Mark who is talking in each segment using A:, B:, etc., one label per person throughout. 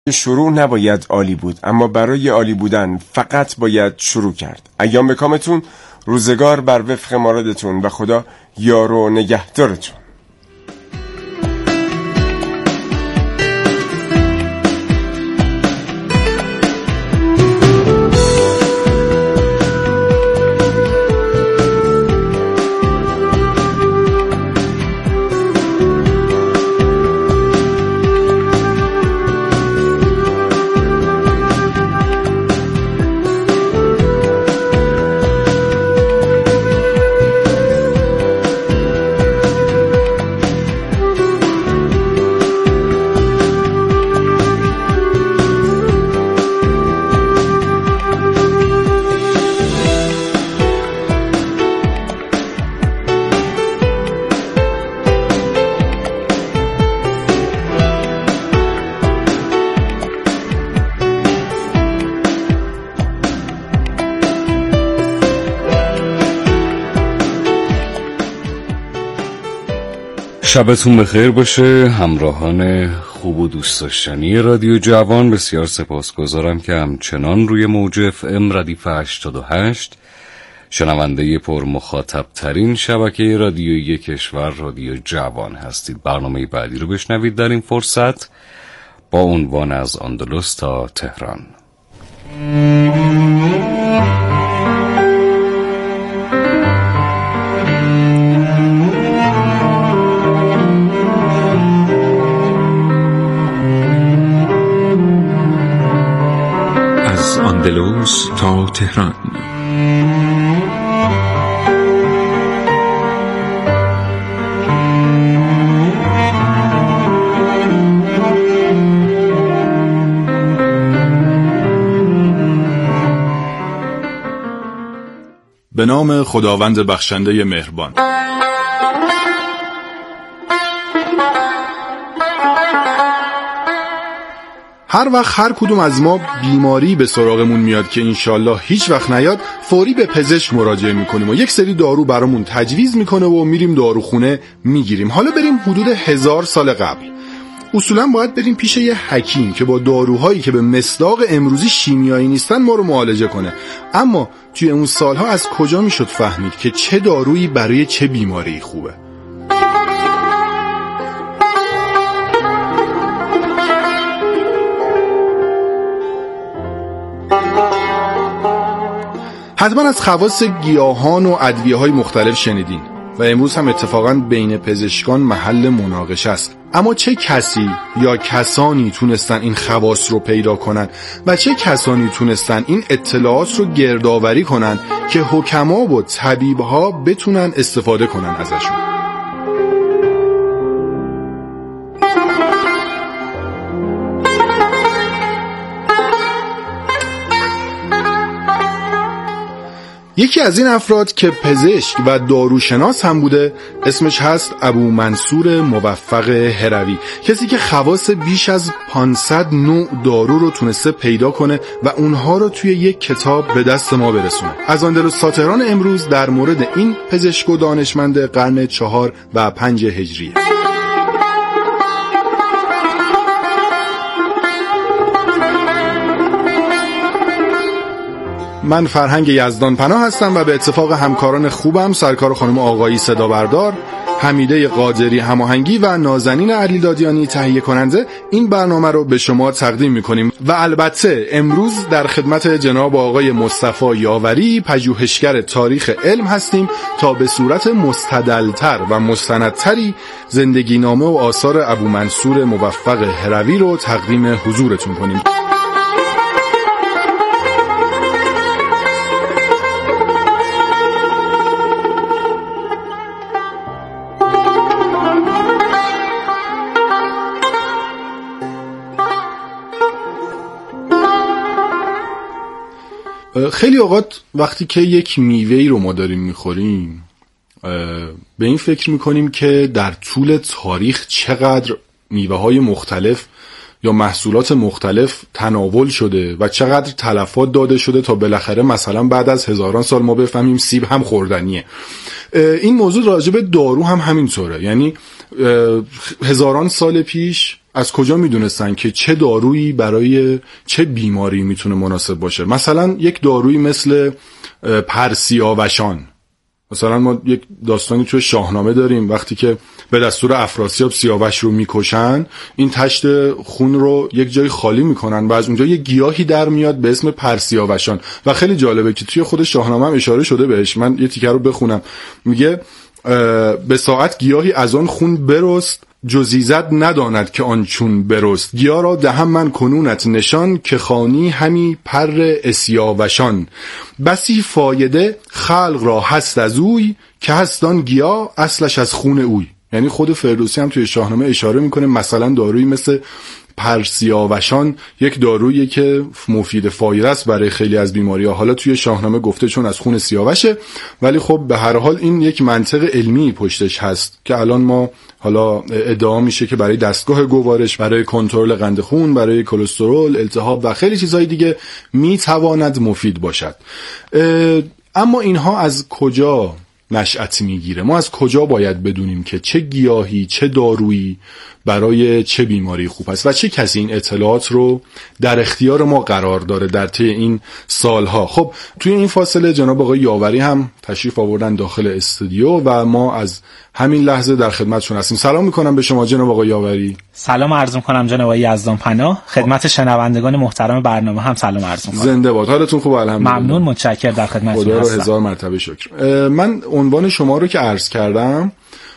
A: شروع نباید عالی بود، اما برای عالی بودن فقط باید شروع کرد. ایام به کامتون، روزگار بر وفق مرادتون و خدا یار و نگهدارتون.
B: شبتون بخیر باشه همراهان خوب و دوست داشتنی رادیو جوان. بسیار سپاسگزارم که همچنان روی موج FM ردیف 88 شنونده پر مخاطب ترین شبکه رادیویی کشور رادیو جوان هستید. برنامه بعدی رو بشنوید در این فرصت با عنوان از اندلس تا تهران.
C: اندلس تا تهران.
D: به نام خداوند بخشنده مهربان. هر وقت هر کدوم از ما بیماری به سراغمون میاد که انشالله هیچ وقت نیاد، فوری به پزشک مراجعه میکنیم و یک سری دارو برامون تجویز میکنه و میریم داروخونه میگیریم. حالا بریم حدود 1000 سال قبل. اصولا باید بریم پیش یه حکیم که با داروهایی که به مصداق امروزی شیمیایی نیستن ما رو معالجه کنه. اما توی اون سالها از کجا میشد فهمید که چه دارویی برای چه بیماری خوبه؟ حتما از خواص گیاهان و ادویه‌های مختلف شنیدین و امروز هم اتفاقاً بین پزشکان محل مناقشه است. اما چه کسی یا کسانی تونستن این خواص رو پیدا کنن و چه کسانی تونستن این اطلاعات رو گردآوری کنن که حکما و طبیبها بتونن استفاده کنن ازشون؟ یکی از این افراد که پزشک و داروشناس هم بوده اسمش هست ابو منصور موفق هروی، کسی که خواص بیش از 500 نوع دارو رو تونسته پیدا کنه و اونها رو توی یک کتاب به دست ما برسونه. از اندلس تا تهران امروز در مورد این پزشک و دانشمند قرن 4 و 5 هجریه. من فرهنگ یزدان پناه هستم و به اتفاق همکاران خوبم سرکار خانم آقایی صدا بردار، حمیده قادری هماهنگی و نازنین علیدادیانی تهیه کننده این برنامه رو به شما تقدیم میکنیم و البته امروز در خدمت جناب آقای مصطفی یاوری پژوهشگر تاریخ علم هستیم تا به صورت مستدلتر و مستندتری زندگی نامه و آثار ابو منصور موفق هروی رو تقدیم حضورتون کنیم. خیلی اوقات وقتی که یک میوه‌ای رو ما داریم میخوریم به این فکر میکنیم که در طول تاریخ چقدر میوه‌های مختلف یا محصولات مختلف تناول شده و چقدر تلفات داده شده تا بالاخره مثلا بعد از هزاران سال ما بفهمیم سیب هم خوردنیه. این موضوع راجع به دارو هم همینطوره. یعنی هزاران سال پیش از کجا میدونستن که چه دارویی برای چه بیماری میتونه مناسب باشه؟ مثلا یک دارویی مثل پرسیاوشان، مثلا ما یک داستانی توی شاهنامه داریم وقتی که به دستور افراسیاب سیاوش رو میکشن، این تشت خون رو یک جای خالی میکنن و از اونجا یک گیاهی در میاد به اسم پرسیاوشان و خیلی جالبه که توی خود شاهنامه هم اشاره شده بهش. من یه تیکه رو بخونم، میگه به ساعت گیاهی از آن خون برست، جزیزت نداند که آن چون برست. گیا را دهم من کنونت نشان، که خانی همی پر اسیاوشان. بسی فایده خلق را هست از اوی، که هست آن گیا اصلش از خون اوی. یعنی خود فردوسی هم توی شاهنامه اشاره میکنه مثلا دارویی مثل پرسیاوشان یک دارویی که مفید فایده است برای خیلی از بیماری‌ها. حالا توی شاهنامه گفته چون از خون سیاوشه، ولی خب به هر حال این یک منطق علمی پشتش هست که الان ما حالا ادعا میشه که برای دستگاه گوارش، برای کنترل قند خون، برای کلسترول، التهاب و خیلی چیزهای دیگه میتواند مفید باشد. اما اینها از کجا نشأت میگیره؟ ما از کجا باید بدونیم که چه گیاهی، چه دارویی برای چه بیماری خوب است و چه کسی این اطلاعات رو در اختیار ما قرار داره در طی این سالها؟ خب توی این فاصله جناب آقای یاوری هم تشریف آوردن داخل استودیو و ما از همین لحظه در خدمتشون هستیم. سلام میکنم به شما جناب آقای یاوری.
E: سلام عرض میکنم جناب آقای یزدان پناه. خدمت شنوندگان محترم برنامه هم سلام عرض میکنم.
D: زنده باد. حالتون خوب؟ الحمدلله.
E: ممنون، متشکرم، در خدمتتون
D: خدا رو
E: هستم.
D: هزار مرتبه شکر. من عنوان شما رو که عرض کردم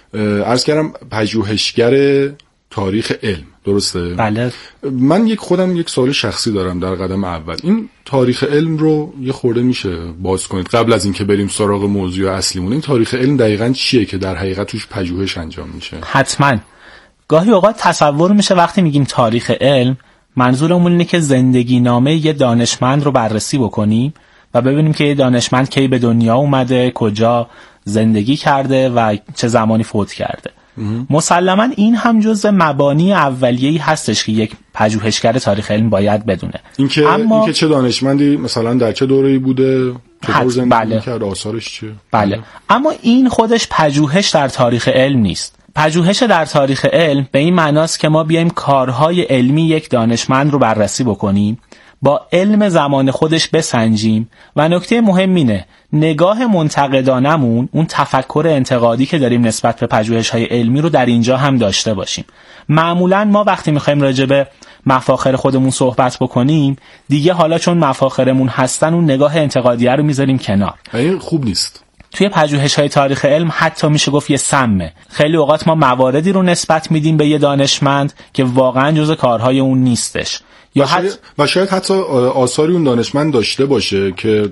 D: پژوهشگر تاریخ علم، درسته؟
E: بله.
D: من خودم یک سوال شخصی دارم در قدم اول. این تاریخ علم رو یه خورده میشه باز کنید قبل از اینکه بریم سراغ موضوع اصلیمون؟ این تاریخ علم دقیقاً چیه که در حقیقت توش پژوهش انجام میشه؟
E: حتما. گاهی اوقات تصور میشه وقتی میگیم تاریخ علم منظورمون اینه که زندگی نامه یه دانشمند رو بررسی بکنیم و ببینیم که یه دانشمند کی به دنیا اومده، کجا زندگی کرده و چه زمانی فوت کرده. مسلماً این هم جزء مبانی اولیه‌ای هستش که یک پژوهشگر تاریخ علم باید بدونه.
D: اینکه چه دانشمندی مثلا در چه دوره‌ای بوده، چطور زندگی کرده، آثارش چیه.
E: بله. اما این خودش پژوهش در تاریخ علم نیست. پژوهش در تاریخ علم به این معناست که ما بیایم کارهای علمی یک دانشمند رو بررسی بکنیم، با علم زمان خودش بسنجیم و نکته مهم اینه نگاه منتقدانمون، اون تفکر انتقادی که داریم نسبت به پژوهش‌های علمی رو در اینجا هم داشته باشیم. معمولاً ما وقتی می‌خوایم راجع به مفاخر خودمون صحبت بکنیم دیگه حالا چون مفاخرمون هستن اون نگاه انتقادیه رو می‌ذاریم کنار.
D: این خوب نیست.
E: توی پژوهش‌های تاریخ علم حتی میشه گفت یه سمه. خیلی اوقات ما مواردی رو نسبت میدیم به یه دانشمند که واقعاً جزء کارهای اون نیستش.
D: و شاید حتی آثاری اون دانشمند داشته باشه که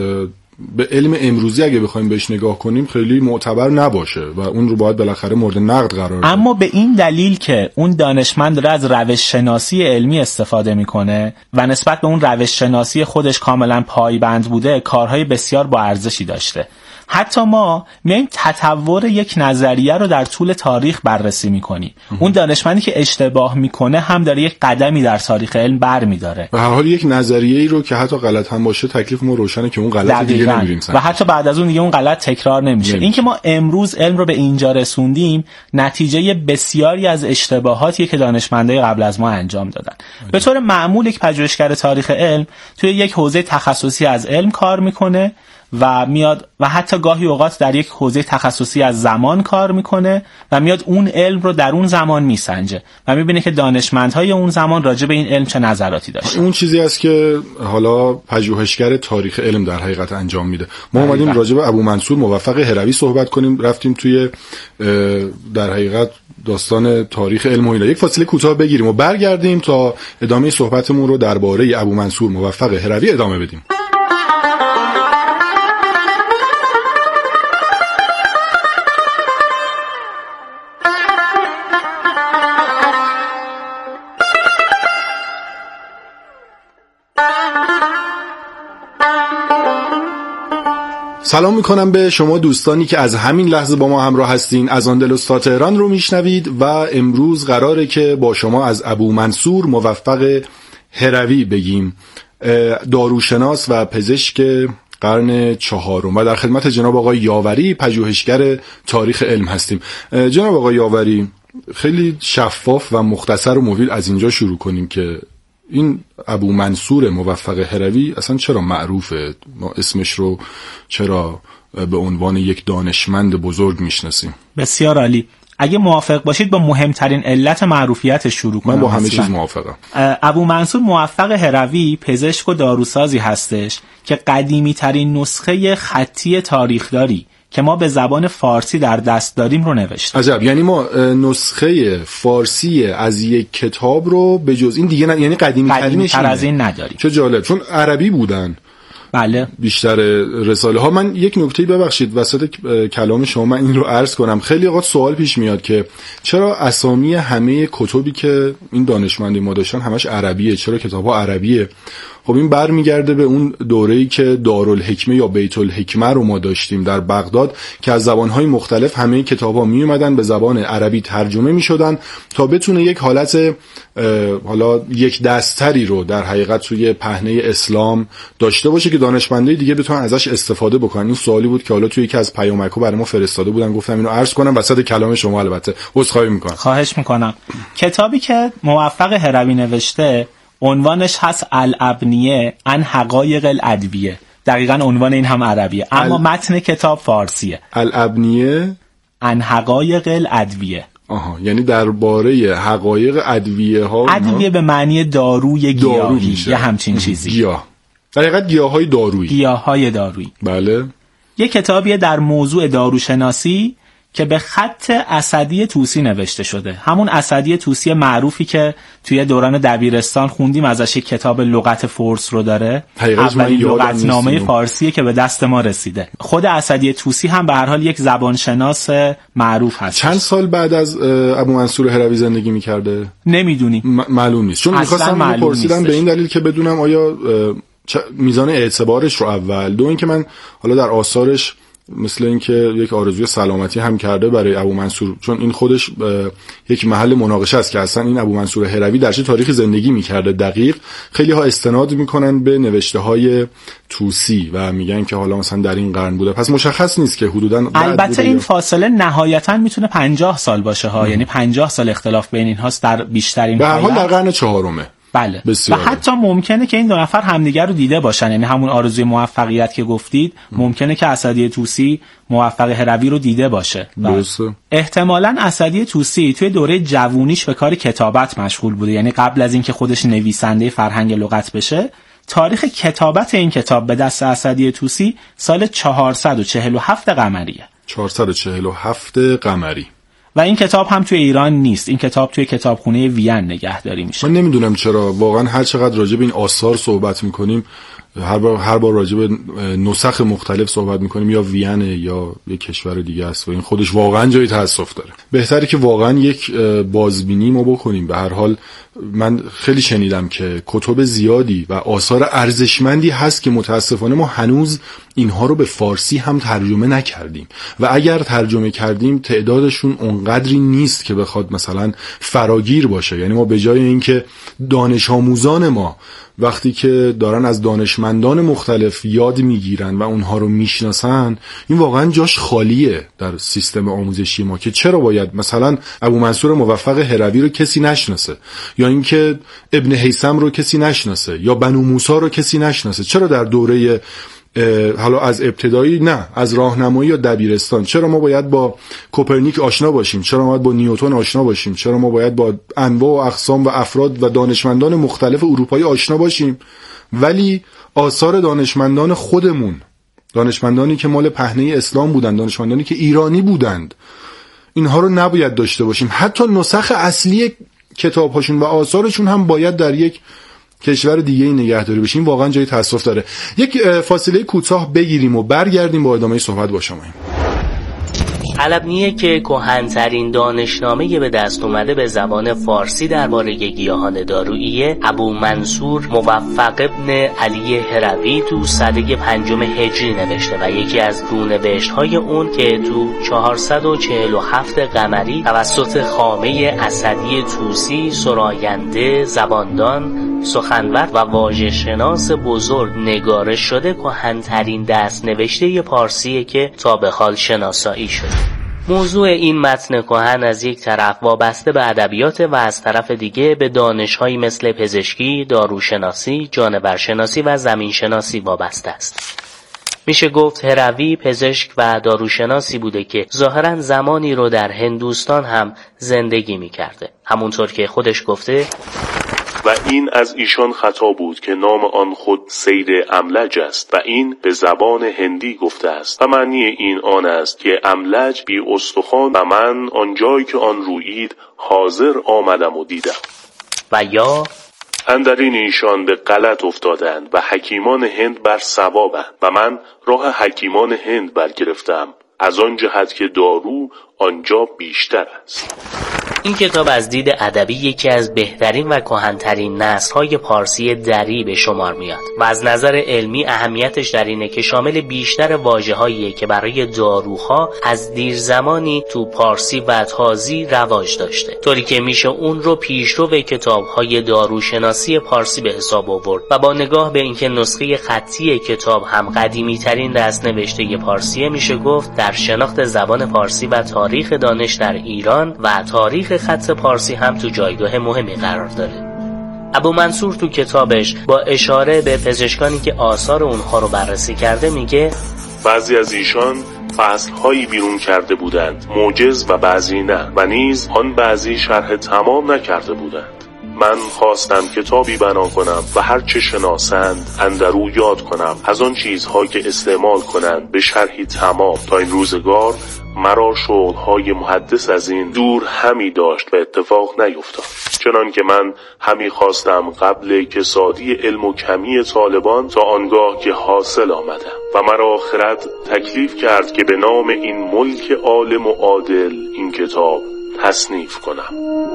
D: به علم امروزی اگه بخوایم بهش نگاه کنیم خیلی معتبر نباشه و اون رو باید بالاخره مورد نقد قرار بده.
E: اما به این دلیل که اون دانشمند داره از روش شناسی علمی استفاده میکنه و نسبت به اون روش شناسی خودش کاملا پایبند بوده، کارهای بسیار با ارزشی داشته. حتی ما میایم تطور یک نظریه رو در طول تاریخ بررسی میکنیم. اون دانشمندی که اشتباه میکنه هم داره یک قدمی در تاریخ علم برمیداره.
D: به هر حال یک نظریه‌ای رو که حتی غلط هم باشه تکلیف ما روشنه که اون غلط دیگه نمیریم
E: و حتی بعد از اون دیگه اون غلط تکرار نمیشه. این که ما امروز علم رو به اینجا رسوندیم نتیجه بسیاری از اشتباهاتیه که دانشمندای قبل از ما انجام دادن. به طور معمول یک پژوهشگر تاریخ علم توی یک حوزه تخصصی از علم کار میکنه و میاد و حتی گاهی اوقات در یک حوزه تخصصی از زمان کار میکنه و میاد اون علم رو در اون زمان میسنجه و میبینه که دانشمندهای اون زمان راجع به این علم چه نظراتی داشتن.
D: اون چیزی است که حالا پژوهشگر تاریخ علم در حقیقت انجام میده. ما اومدیم راجع به ابو منصور موفق هروی صحبت کنیم، رفتیم توی در حقیقت داستان تاریخ علم و اینا. یک فاصله کوتاه بگیریم و برگردیم تا ادامه صحبتمون رو درباره ابو منصور موفق هروی ادامه بدیم. سلام میکنم به شما دوستانی که از همین لحظه با ما همراه هستین. از اندلس تا تهران رو میشنوید و امروز قراره که با شما از ابو منصور موفق هروی بگیم، داروشناس و پزشک قرن چهارم، و در خدمت جناب آقای یاوری پژوهشگر تاریخ علم هستیم. جناب آقای یاوری، خیلی شفاف و مختصر و مفید از اینجا شروع کنیم که این ابو منصور موفق هروی اصلا چرا معروفه؟ ما اسمش رو چرا به عنوان یک دانشمند بزرگ میشناسیم؟
E: بسیار عالی. اگه موافق باشید با مهمترین علت معروفیتش شروع کنم.
D: من با همه چیز موافقم.
E: ابو منصور موفق هروی پزشک و داروسازی هستش که قدیمی ترین نسخه خطی تاریخداری که ما به زبان فارسی در دست داریم رو نوشته.
D: عجب. یعنی ما نسخه فارسی از یک کتاب رو به جز این دیگه یعنی قدیمی
E: تر از این نداریم.
D: چه جالب، چون عربی بودن.
E: بله.
D: بیشتر رساله ها. من یک نکته ببخشید وسط کلام شما من این رو عرض کنم. خیلی اوقات سوال پیش میاد که چرا اسامی همه کتبی که این دانشمندی ما داشتن همش عربیه؟ چرا کتاب‌ها عربیه؟ خب این برمیگرده به اون دوره‌ای که دارالحکمه یا بیت الحکمه رو ما داشتیم در بغداد که از زبان‌های مختلف همه کتاب‌ها میومدن به زبان عربی ترجمه می‌شدن تا بتونه یک حالت حالا یک دستری رو در حقیقت توی پهنه اسلام داشته باشه که دانشمندای دیگه بتونن ازش استفاده بکنن. این سوالی بود که حالا توی یکی از پیامک‌ها برای ما فرستاده بودن، گفتم اینو عرض کنم وسط کلام شما. البته عذرخواهی می‌کنم.
E: خواهش می‌کنم. کتابی که موفق هروی نوشته عنوانش هست الابنیه عن حقایق الادویه. دقیقاً عنوان این هم عربیه اما متن کتاب فارسیه. الابنیه عن حقایق الادویه.
D: آها، یعنی درباره حقایق ادویه ها.
E: ادویه به معنی داروی گیاهی یا همچین چیزی.
D: گیاه. در حقیقت گیاهای دارویی.
E: گیاهای دارویی.
D: بله.
E: یک کتابیه در موضوع داروشناسی که به خط اسدی طوسی نوشته شده. همون اسدی طوسی معروفی که توی دوران دبیرستان خوندیم ازش، یک کتاب لغت فارس رو داره. اولین لغتنامه فارسیه که به دست ما رسیده. خود اسدی طوسی هم به هر حال یک زبانشناس معروف هست.
D: چند سال بعد از ابو منصور هروی زندگی می‌کرده؟
E: نمیدونیم.
D: معلوم نیست. چون می‌خواستم بپرسیدم به این دلیل که بدونم آیا میزان اعتبارش رو اول، دو اینکه من حالا در آثارش مثل اینکه یک آرزوی سلامتی هم کرده برای ابو منصور، چون این خودش یک محل مناقشه است که اصلا این ابو منصور هروی در چه تاریخی زندگی میکرده دقیق. خیلی ها استناد میکنن به نوشته های طوسی و میگن که حالا مثلا در این قرن بوده، پس مشخص نیست که حدوداً.
E: البته این فاصله نهایتاً میتونه 50 سال باشه ها، یعنی 50 سال اختلاف بین اینهاست در بیشترین
D: به هر حال در قرن چهارمه.
E: بله. و حتی ممکنه که این دو نفر همدیگر رو دیده باشن، یعنی همون آرزوی موفقیت که گفتید ممکنه که اسدی طوسی موفق هروی رو دیده باشه. احتمالاً اسدی طوسی توی دوره جوونیش به کار کتابت مشغول بوده، یعنی قبل از اینکه خودش نویسنده فرهنگ لغت بشه. تاریخ کتابت این کتاب به دست اسدی طوسی سال 447 قمریه.
D: 447 قمری.
E: و این کتاب هم توی ایران نیست، این کتاب توی کتابخونه وین نگهداری میشه.
D: من نمیدونم چرا واقعا هر چقدر راجع به این آثار صحبت میکنیم، هر بار راجع به نسخ مختلف صحبت میکنیم، یا وین یا یک کشور دیگه است و این خودش واقعا جای تأسف داره. بهتره که واقعا یک بازبینی ما بکنیم. به هر حال من خیلی شنیدم که کتب زیادی و آثار ارزشمندی هست که متاسفانه ما هنوز اینها رو به فارسی هم ترجمه نکردیم و اگر ترجمه کردیم تعدادشون اونقدری نیست که بخواد مثلا فراگیر باشه. یعنی ما به جای اینکه دانش آموزان ما وقتی که دارن از دانشمندان مختلف یاد میگیرن و اونها رو میشناسن، این واقعا جاش خالیه در سیستم آموزشی ما که چرا باید مثلا ابو منصور موفق هروی رو کسی نشناسه، یا اینکه ابن هیثم رو کسی نشناسه، یا بنو موسی رو کسی نشناسه. چرا در دوره حالا از ابتدایی نه، از راهنمایی یا دبیرستان چرا ما باید با کوپرنیک آشنا باشیم؟ چرا ما باید با نیوتن آشنا باشیم؟ چرا ما باید با انواع و اقسام و افراد و دانشمندان مختلف اروپایی آشنا باشیم ولی آثار دانشمندان خودمون، دانشمندانی که مال پهنه اسلام بودند، دانشمندانی که ایرانی بودند، اینها رو نباید داشته باشیم؟ حتی نسخ اصلی کتاب‌هاشون و آثارشون هم باید در یک کشور دیگه ای نگهداری بشیم. واقعا جای تأسف داره. یک فاصله کوتاه بگیریم و برگردیم با ادامه صحبت با شما.
F: الابنیه که کهن‌ترین دانشنامه به دست اومده به زبان فارسی درباره گیاهان دارویی، ابو منصور موفق ابن علی هروی تو سده 5 هجری نوشته و یکی از رونوشت‌های اون که تو 447 قمری توسط خامه اسدی طوسی، سراینده، زباندان، سخنور و واژه شناس بزرگ نگارش شده، کهن‌ترین دست‌نوشته پارسیه که تا به حال شناسایی شده. موضوع این متن کهن از یک طرف وابسته به ادبیات و از طرف دیگه به دانش‌هایی مثل پزشکی، داروشناسی، جانورشناسی و زمینشناسی وابسته است. میشه گفت هروی پزشک و داروشناسی بوده که ظاهراً زمانی رو در هندوستان هم زندگی میکرده. همونطور که خودش گفته
G: و این از ایشان خطا بود که نام آن خود سیر املج است و این به زبان هندی گفته است و معنی این آن است که املج بی استخوان و من آنجایی که آن رویید حاضر آمدم و دیدم.
F: و یا
G: اندرین ایشان به غلط افتادند و حکیمان هند بر صوابند و من راه حکیمان هند برگرفتم از آن جهت که دارو آنجا بیشتر است.
F: این کتاب از دید ادبی یکی از بهترین و کهن‌ترین نثرهای پارسی دری به شمار میاد و از نظر علمی اهمیتش در اینه که شامل بیشتر واژه‌هاییه که برای داروها از دیر زمانی تو پارسی و تازی رواج داشته، طوری که میشه اون رو پیشرو کتاب‌های داروشناسی پارسی به حساب آورد و با نگاه به اینکه نسخه خطی کتاب هم قدیمی‌ترین دست‌نوشته پارسیه، میشه گفت در شناخت زبان پارسی و تاریخ دانش در ایران و تاریخ خط پارسی هم تو جایگاه مهمی قرار داره. ابو منصور تو کتابش با اشاره به پزشکانی که آثار اونها رو بررسی کرده میگه
G: بعضی از ایشان فصل‌هایی بیرون کرده بودند معجز و بعضی نه و نیز آن بعضی شرح تمام نکرده بودند. من خواستم کتابی بنا کنم و هر چه شناسند اندرو یاد کنم از آن چیزها که استعمال کنند به شرحی تمام تا این روزگار مرا شغل‌های محدث از این دور همی داشت و اتفاق نیفتاد. چنان که من همی خواستم قبل کسادی علم و کمی طالبان تا آنگاه که حاصل آمدم و مرا خرد تکلیف کرد که به نام این ملک عالم و عادل این کتاب تصنیف کنم.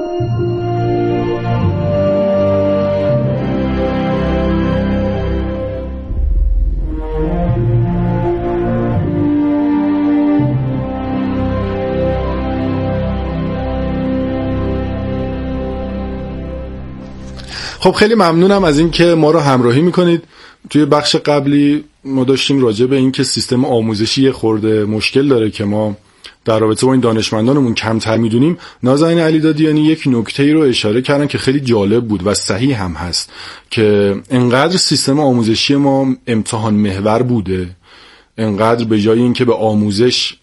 D: خب خیلی ممنونم از این که ما رو همراهی میکنید. توی بخش قبلی ما داشتیم راجع به این که سیستم آموزشی یه خورده مشکل داره که ما در رابطه با این دانشمندانمون کمتر میدونیم. نازنین علیدادیانی یک نکته‌ای رو اشاره کردن که خیلی جالب بود و صحیح هم هست که انقدر سیستم آموزشی ما امتحان محور بوده، انقدر به جای اینکه به آموزش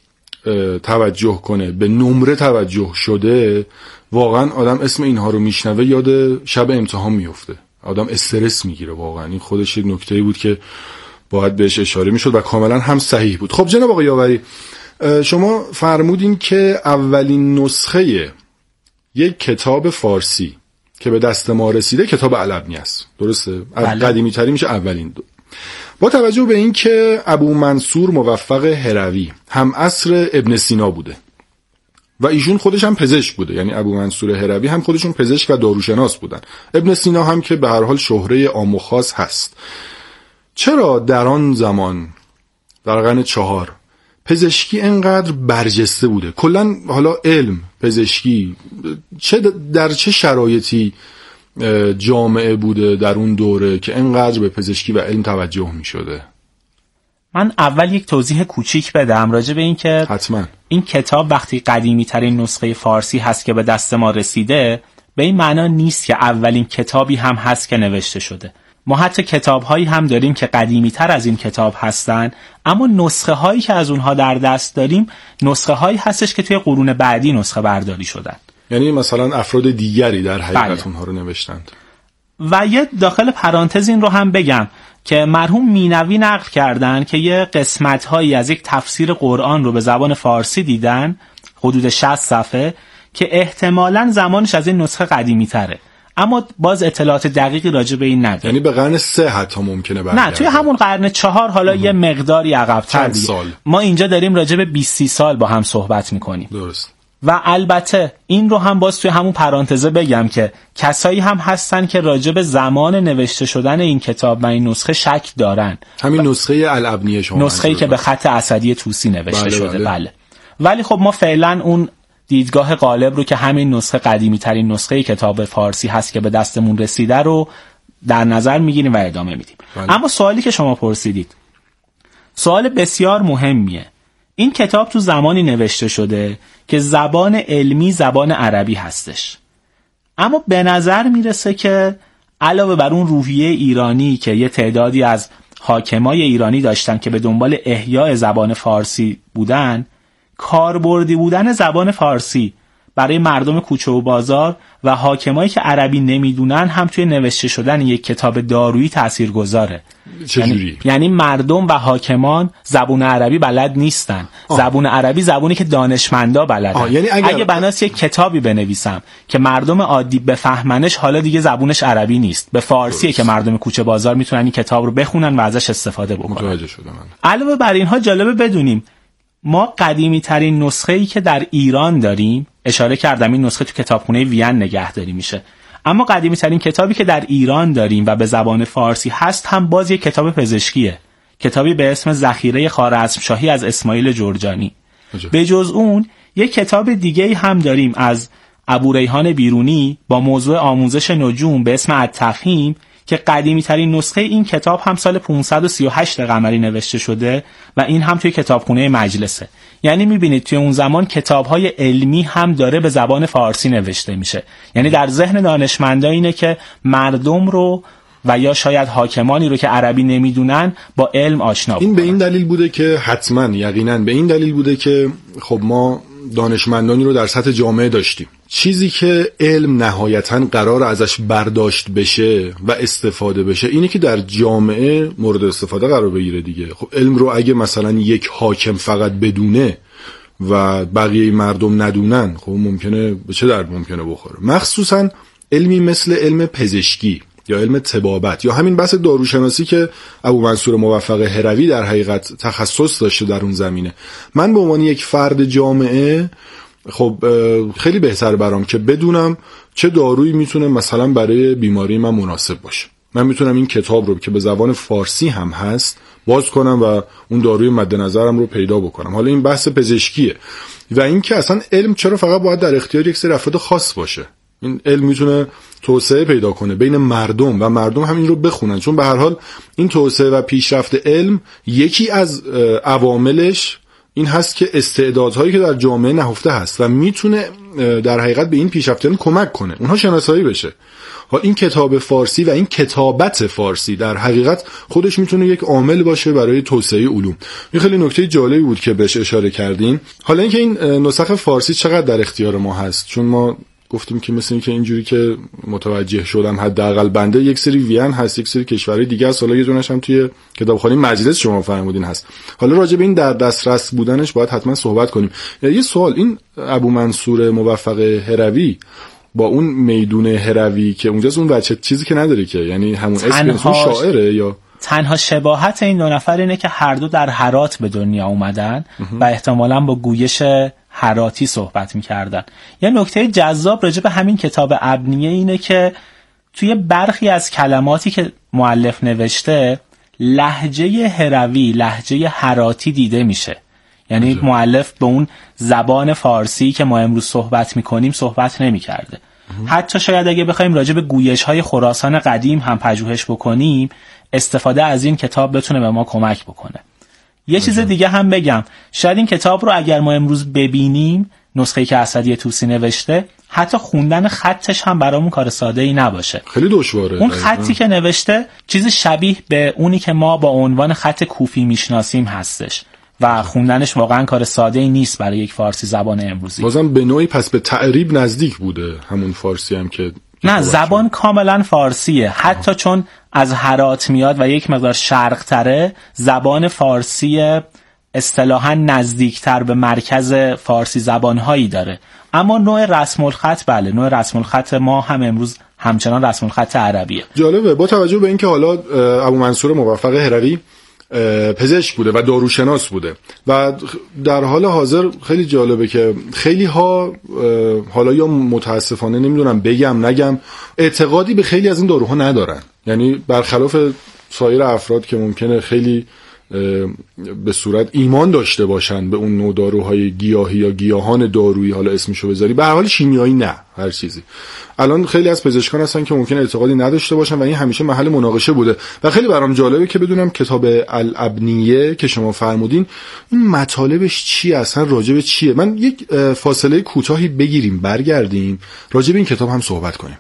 D: توجه کنه به نمره توجه شده، واقعا آدم اسم اینها رو میشنوه یاد شب امتحان میفته، آدم استرس میگیره. واقعا این خودش یک نکته‌ای بود که باید بهش اشاره میشد و کاملا هم صحیح بود. خب جناب آقای یاوری، شما فرمودین که اولین نسخه یک کتاب فارسی که به دست ما رسیده کتاب علبنی است، درسته؟ قدیمی تری میشه اولین. با توجه به این که ابو منصور موفق هروی هم عصر ابن سینا بوده و ایشون خودش هم پزشک بوده، یعنی ابو منصور هروی هم خودشون پزشک و داروشناس بودن، ابن سینا هم که به هر حال شهره عام و خاص هست، چرا در آن زمان در قرن 4 پزشکی انقدر برجسته بوده؟ کلا حالا علم پزشکی در چه شرایطی جامعه بوده در اون دوره که انقدر به پزشکی و علم توجه می شده؟
E: من اول یک توضیح کوچیک بدم راجع به این که
D: حتما
E: این کتاب وقتی قدیمی ترین نسخه فارسی هست که به دست ما رسیده، به این معنا نیست که اولین کتابی هم هست که نوشته شده. ما حتی کتاب‌هایی هم داریم که قدیمی‌تر از این کتاب هستن، اما نسخه‌هایی که از اونها در دست داریم نسخه‌هایی هستش که توی قرون بعدی نسخه برداری شدن،
D: یعنی مثلا افراد دیگری در حقیقت
E: بله.
D: اونها رو نوشتند.
E: و یه داخل پرانتز این رو هم بگم که مرحوم مینوی نقل کردن که یه قسمت‌هایی از یک تفسیر قرآن رو به زبان فارسی دیدن، حدود 60 صفحه، که احتمالاً زمانش از این نسخه قدیمی‌تره، اما باز اطلاعات دقیقی راجع به این نداره.
D: یعنی به قرن 3 حتی ممکنه برگرده.
E: نه، توی همون قرن 4 حالا یه مقداری عقب‌تر دیگه.
D: سال؟
E: ما اینجا داریم راجع به 20 سال با هم صحبت می‌کنیم.
D: درست.
E: و البته این رو هم باز توی همون پرانتزه بگم که کسایی هم هستن که راجع به زمان نوشته شدن این کتاب و این نسخه شک دارن.
D: همین نسخه الابنیه شما،
E: نسخه‌ای که به خط اسدی طوسی نوشته شده.
D: بله.
E: ولی خب ما فعلا اون دیدگاه غالب رو که همین نسخه قدیمی ترین نسخه کتاب فارسی هست که به دستمون رسیده رو در نظر میگیریم و ادامه میدیم. اما سوالی که شما پرسیدید سوال بسیار مهمیه. این کتاب تو زمانی نوشته شده که زبان علمی زبان عربی هستش، اما به نظر میرسه که علاوه بر اون روحیه ایرانی که یه تعدادی از حاکمای ایرانی داشتن که به دنبال احیاء زبان فارسی بودن، کاربردی بودن زبان فارسی برای مردم کوچه و بازار و حاکمایی که عربی نمیدونن هم توی نوشته شدن یک کتاب دارویی تاثیرگذاره.
D: چجوری؟
E: یعنی مردم و حاکمان زبون عربی بلد نیستن. زبون عربی زبونی که دانشمندا بلدن.
D: یعنی
E: اگه بناس یک کتابی بنویسم که مردم عادی بفهمنش، حالا دیگه زبونش عربی نیست، به فارسیه که مردم کوچه بازار میتونن این کتاب رو بخونن و ازش استفاده بکنن.
D: متوجه شدم.
E: علاوه بر اینها جالبه بدونیم ما قدیمی ترین نسخه‌ای که در ایران داریم، اشاره کردم این نسخه تو کتابخونه وین نگهداری میشه، اما قدیمی ترین کتابی که در ایران داریم و به زبان فارسی هست هم باز یک کتاب پزشکیه، کتابی به اسم ذخیره خوارزمشاهی از اسماعیل جرجانی. به جز اون یک کتاب دیگه هم داریم از ابوریحان بیرونی با موضوع آموزش نجوم به اسم التفهیم که قدیمی ترین نسخه این کتاب هم سال 538 قمری نوشته شده و این هم توی کتابخونه مجلسه. یعنی میبینید توی اون زمان کتاب‌های علمی هم داره به زبان فارسی نوشته میشه. یعنی در ذهن دانشمندا اینه که مردم رو و یا شاید حاکمانی رو که عربی نمیدونن با علم آشنا بکنن.
D: این به این دلیل بوده که حتما یقینا به این دلیل بوده که خب ما دانشمندانی رو در سطح جامعه داشتیم. چیزی که علم نهایتاً قرار ازش برداشت بشه و استفاده بشه اینه که در جامعه مورد استفاده قرار بگیره دیگه. خب علم رو اگه مثلا یک حاکم فقط بدونه و بقیه مردم ندونن، خب ممکنه به چه درد ممکنه بخوره؟ مخصوصاً علمی مثل علم پزشکی یا علم طبابت یا همین بحث داروشناسی که ابو منصور موفق هروی در حقیقت تخصص داشته در اون زمینه. من به عنوان یک فرد جامعه خب خیلی بهتر برام که بدونم چه دارویی میتونه مثلا برای بیماری من مناسب باشه. من میتونم این کتاب رو که به زبان فارسی هم هست باز کنم و اون داروی مد نظرم رو پیدا بکنم. حالا این بحث پزشکیه و این که اصلا علم چرا فقط باید در اختیار یک سری افراد خاص باشه. این علم میتونه توسعه پیدا کنه بین مردم و مردم هم این رو بخونن، چون به هر حال این توسعه و پیشرفت علم یکی از عواملش این هست که استعدادهایی که در جامعه نهفته هست و میتونه در حقیقت به این پیشرفت علم کمک کنه، اونها شناسایی بشه. این کتاب فارسی و این کتابت فارسی در حقیقت خودش میتونه یک عامل باشه برای توسعه علوم. این خیلی نکته جالبی بود که بهش اشاره کردین. حالا اینکه این نسخه فارسی چقدر در اختیار ما هست، چون ما گفتیم که مثل این که اینجوری که متوجه شدم حداقل بنده یک سری وین هست، یک سری کشورهای دیگه هست، حالا یه دونش هم توی کتابخانه مجلس شما فرمودین هست. حالا راجع به این در دسترس بودنش باید حتما صحبت کنیم. یه سوال، این ابو منصور موفق هروی با اون میدون هروی که اونجاست، اون بچه چیزی که نداره که، یعنی همون اسم شاعره یا
E: تنها شباهت این دو نفر اینه که هر دو در هرات به دنیا اومدن و احتمالاً با گویش هراتی صحبت میکردن. یه نکته جذاب راجع به همین کتاب ابنیه اینه که توی برخی از کلماتی که مؤلف نوشته لهجه هروی، لهجه هراتی دیده میشه. یعنی مؤلف به اون زبان فارسی که ما امروز صحبت میکنیم صحبت نمیکرده. حتی شاید اگه بخوایم راجع به گویش‌های خراسان قدیم هم پژوهش بکنیم، استفاده از این کتاب بتونه به ما کمک بکنه. یه چیز دیگه هم بگم، شاید این کتاب رو اگر ما امروز ببینیم، نسخه‌ای که اسدی طوسی نوشته، حتی خوندن خطش هم برامون کار ساده‌ای نباشه.
D: خیلی دشواره.
E: اون خطی که نوشته چیز شبیه به اونی که ما با عنوان خط کوفی میشناسیم هستش و خوندنش واقعا کار ساده‌ای نیست برای یک فارسی زبان امروزی.
D: بازم به نوعی پس به تعریب نزدیک بوده همون فارسی هم که
E: نه، زبان کاملا فارسیه. حتی چون از هرات میاد و یک مقدار شرق‌تره، زبان فارسی اصطلاحاً نزدیکتر به مرکز فارسی زبانهایی داره. اما نوع رسم الخط، بله، نوع رسم الخط ما هم امروز همچنان رسم الخط عربیه.
D: جالبه با توجه به اینکه حالا ابو منصور موفق هروی پزشک بوده و داروشناس بوده و در حال حاضر خیلی جالبه که خیلی ها حالا یا متاسفانه نمیدونم بگم نگم اعتقادی به خیلی از این داروها ندارن. یعنی برخلاف سایر افراد که ممکنه خیلی به صورت ایمان داشته باشن به اون نوع داروهای گیاهی یا گیاهان دارویی، حالا اسمشو بذاری، به هر حال شیمیایی نه، هر چیزی. الان خیلی از پزشکان هستن که ممکن اعتقادی نداشته باشن و این همیشه محل مناقشه بوده و خیلی برام جالبه که بدونم کتاب الابنیه که شما فرمودین این مطالبش چیه، اصلا راجع به چیه. من یک فاصله کوتاهی بگیریم، برگردیم راجع به این کتاب هم صحبت کنیم.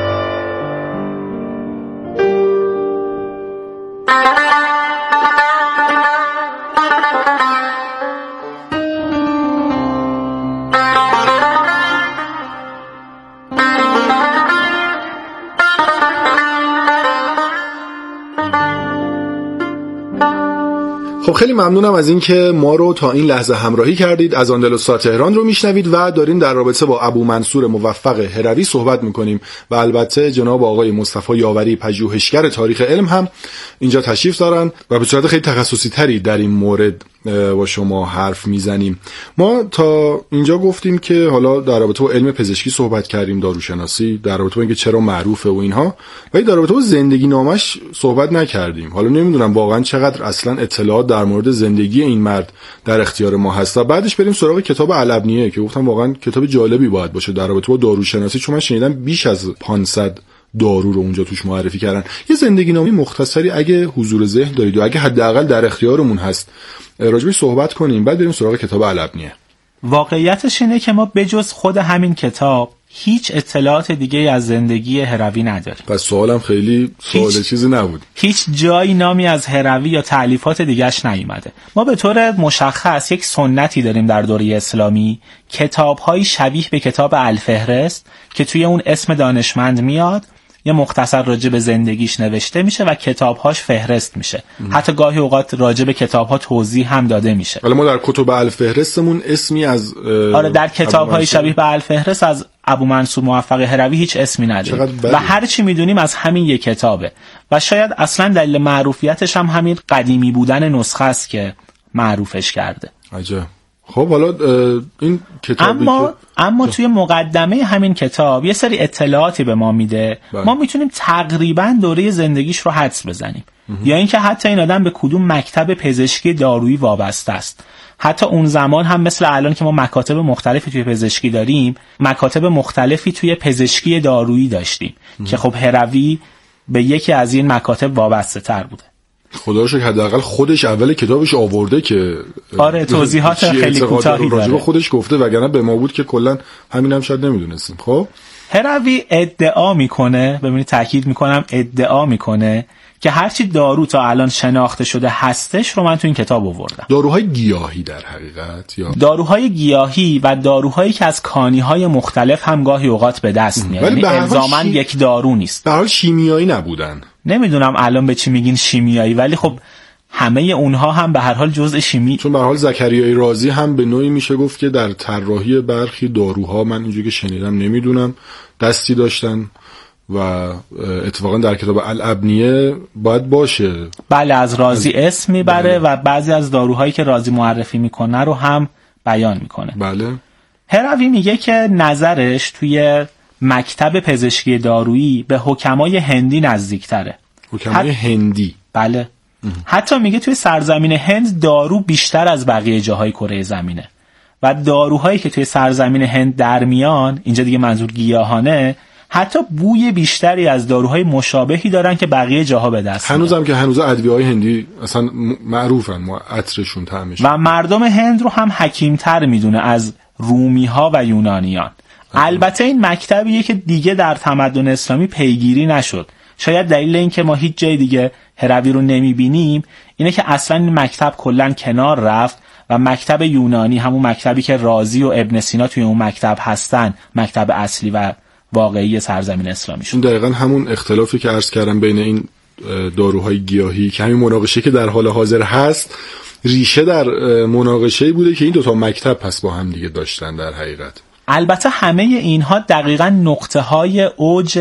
D: خب خیلی ممنونم از این که ما رو تا این لحظه همراهی کردید. از آندلس تا تهران رو میشنوید و داریم در رابطه با ابو منصور موفق هروی صحبت میکنیم و البته جناب آقای مصطفی یاوری پژوهشگر تاریخ علم هم اینجا تشریف دارن و به صورت خیلی تخصصی تری در این مورد با شما حرف میزنیم. ما تا اینجا گفتیم که حالا در رابطه با علم پزشکی صحبت کردیم، داروشناسی، در رابطه با اینکه چرا معروفه و اینها، ولی در رابطه با زندگی نامش صحبت نکردیم. حالا نمیدونم واقعا چقدر اصلا اطلاعات در مورد زندگی این مرد در اختیار ما هست و بعدش بریم سراغ کتاب الابنیه که گفتم واقعا کتاب جالبی باید باشه در رابطه با داروشناسی، چون من شنیدم بیش از 500 دارو رو اونجا توش معرفی کردن. یه زندگی نامه مختصری اگه حضور ذهن دارید و اگه حداقل در اختیارمون هست راجبش صحبت کنیم، بعد بریم سراغ کتاب الابنیه.
E: واقعیتش اینه که ما بجز خود همین کتاب هیچ اطلاعات دیگه از زندگی هروی نداریم.
D: پس سوالم خیلی سوال چیزی نبود.
E: هیچ جایی نامی از هروی یا تألیفات دیگه‌اش نیومده. ما به طور مشخص یک سنتی داریم در دوره اسلامی، کتاب‌های شبیه به کتاب الفهرست که توی اون اسم دانشمند میاد، یه مختصر راجع به زندگیش نوشته میشه و کتابهاش فهرست میشه. حتی گاهی اوقات راجع به کتابها توضیح هم داده میشه.
D: ولی ما در کتب الفهرستمون اسمی از
E: آره در کتابهای شبیه به الفهرست از ابو منصور موفق هروی هیچ اسمی نداریم و هر چی میدونیم از همین یک کتابه و شاید اصلا دلیل معروفیتش هم همین قدیمی بودن نسخه است که معروفش کرده.
D: عجب. خب حالا این کتابی
E: اما توی مقدمه همین کتاب یه سری اطلاعاتی به ما میده. ما میتونیم تقریبا دوره زندگیش رو حدس بزنیم یا اینکه حتی این آدم به کدوم مکتب پزشکی دارویی وابسته است. حتی اون زمان هم مثل الان که ما مکاتب مختلفی توی پزشکی داریم، مکاتب مختلفی توی پزشکی دارویی داشتیم که خب هروی به یکی از این مکاتب وابسته تر بوده.
D: خدا رو شکر حداقل خودش اول کتابش آورده که
E: آره توضیحات خیلی کوتاهی داره،
D: خودش گفته، وگرنه به ما بود که کلا همین هم شاید نمیدونستیم. خب
E: هروی ادعا میکنه، ببینید تاکید میکنم ادعا میکنه که هرچی دارو تا الان شناخته شده هستش رو من تو این کتاب آوردم.
D: داروهای گیاهی در حقیقت یا
E: داروهای گیاهی و داروهایی که از کانیهای مختلف هم گاهی اوقات به دست میاد، یعنی الزاماً یک دارو نیست.
D: به حال شیمیایی نبودن.
E: نمیدونم الان به چی میگین شیمیایی، ولی خب همه اونها هم به هر حال جزء شیمی،
D: چون به هر حال زکریای رازی هم به نوعی میشه گفت که در طراحی برخی داروها، من اینجوری که شنیدم نمیدونم، دستی داشتن و اتفاقا در کتاب الابنیه باید باشه.
E: بله از رازی اسم میبره و بعضی از داروهایی که رازی معرفی میکنه رو هم بیان میکنه.
D: بله.
E: هروی میگه که نظرش توی مکتب پزشکی دارویی به حکمای هندی نزدیکتره.
D: حکمای هندی؟
E: بله. حتی میگه توی سرزمین هند دارو بیشتر از بقیه جاهای کره زمینه و داروهایی که توی سرزمین هند در میان، اینجا دیگه منظور گیاهانه، حتی بوی بیشتری از داروهای مشابهی دارن که بقیه جاها به دست میاد.
D: هنوزم که هنوز ادویه‌های هندی اصلا معروفن، عطرشون طعمش،
E: و مردم هند رو هم حکیم‌تر میدونه از رومی‌ها و یونانیان. البته این مکتبیه که دیگه در تمدن اسلامی پیگیری نشد. شاید دلیل این که ما هیچ جای دیگه هروی رو نمیبینیم اینه که اصلا این مکتب کلاً کنار رفت و مکتب یونانی، همون مکتبی که رازی و ابن سینا توی اون مکتب هستن، مکتب اصلی و واقعی سرزمین اسلامی شد.
D: دقیقاً همون اختلافی که عرض کردم بین این داروهای گیاهی که همین مناقشه که در حال حاضر هست، ریشه در مناقشه‌ای بوده که این دوتا مکتب پس با هم دیگه داشتن در حقیقت.
E: البته همه اینها دقیقاً نقطه‌های اوج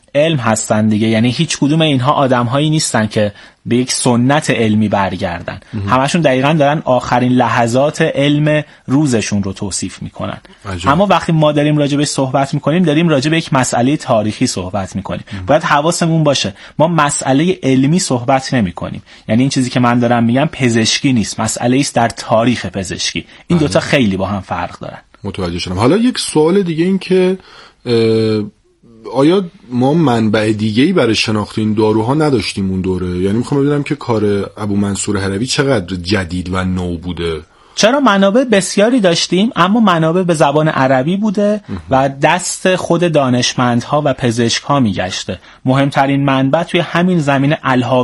E: علم هستن دیگه، یعنی هیچ کدوم اینها آدم‌هایی نیستن که به یک سنت علمی برگردن. همشون دقیقاً دارن آخرین لحظات علم روزشون رو توصیف میکنن. اما وقتی ما داریم راجع به صحبت میکنیم، داریم راجع به یک مسئله تاریخی صحبت میکنیم. باید حواسمون باشه ما مسئله علمی صحبت نمیکنیم. یعنی این چیزی که من دارم میگم پزشکی نیست، مسئله است در تاریخ پزشکی. این دوتا خیلی با هم فرق دارن.
D: متوجه شدم. حالا یک سوال دیگه این که آیا ما منبع دیگه‌ای برای شناخت این داروها نداشتیم اون دوره؟ یعنی میخوام ببینم که کار ابو منصور هروی چقدر جدید و نو بوده.
E: چرا منابع بسیاری داشتیم، اما منابع به زبان عربی بوده و دست خود دانشمندها و پزشکها میگشته. مهمترین منبع توی همین زمینه الهاوی